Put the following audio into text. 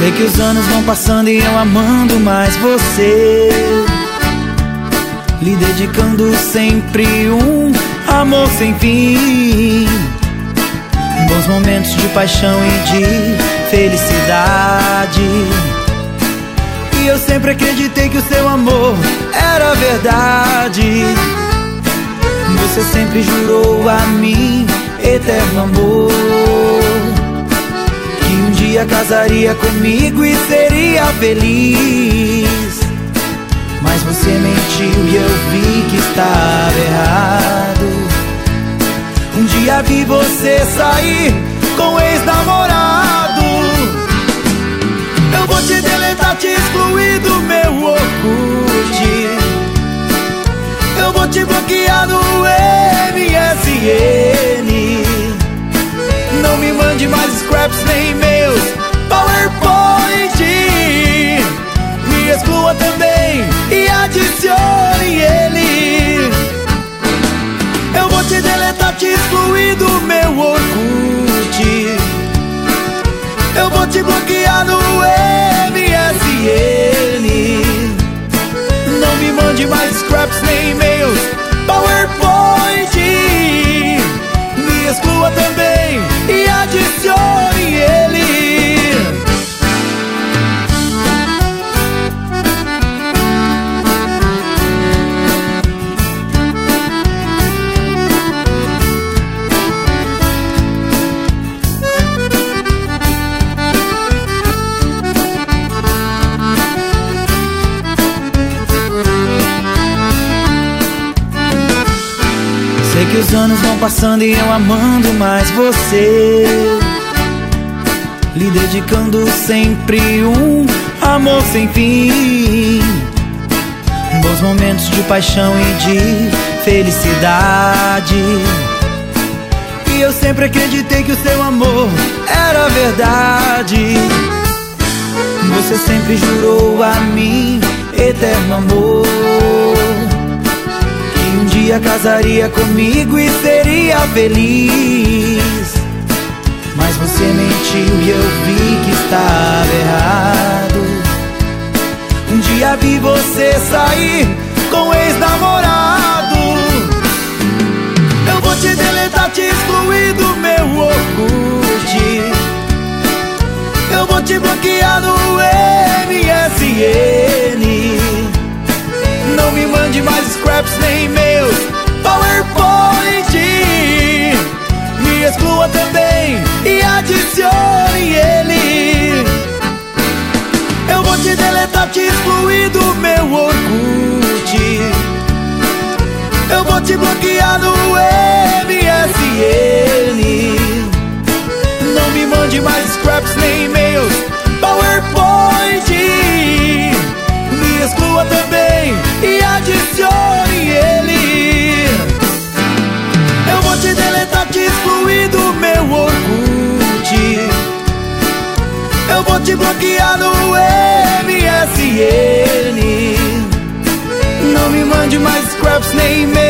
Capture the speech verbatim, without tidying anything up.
Sei que os anos vão passando e eu amando mais você, lhe dedicando sempre um amor sem fim, bons momentos de paixão e de felicidade. E eu sempre acreditei que o seu amor era verdade. Você sempre jurou a mim eterno amor, que um dia casaria comigo e seria feliz. Mas você mentiu e eu vi que estava errado. Um dia vi você sair com um ex-namorado. Eu vou te deletar, te excluir do meu Orkut. Eu vou te bloquear no M S N. Não me mande mais scraps nem e-mails, PowerPoint. Me exclua também e adicione ele. Eu vou te deletar, te excluir do meu Orkut. Eu vou te bloquear no M S N. Não me mande mais scraps nem e-mails, PowerPoint. Me exclua também e adicione ele. Sei que os anos vão passando e eu amando mais você, lhe dedicando sempre um amor sem fim, bons momentos de paixão e de felicidade. E eu sempre acreditei que o seu amor era verdade. Você sempre jurou a mim eterno amor, um dia casaria comigo e seria feliz. Mas você mentiu e eu vi que estava errado. Um dia vi você sair com um ex-namorado. Eu vou te deletar, te excluir do meu Orkut. Eu vou te bloquear no M S N. Não me mande mais scraps nem e-mails, PowerPoint. Me exclua também e adicione ele. Eu vou te deletar, te excluir do meu Orkut. Eu vou te bloquear no M S N. Não me mande mais scraps nem e-mails, PowerPoint. Me exclua também e adicione ele. Eu vou te deletar, te excluir do meu Orkut. Eu vou te bloquear no M S N. Não me mande mais scraps nem e-mails,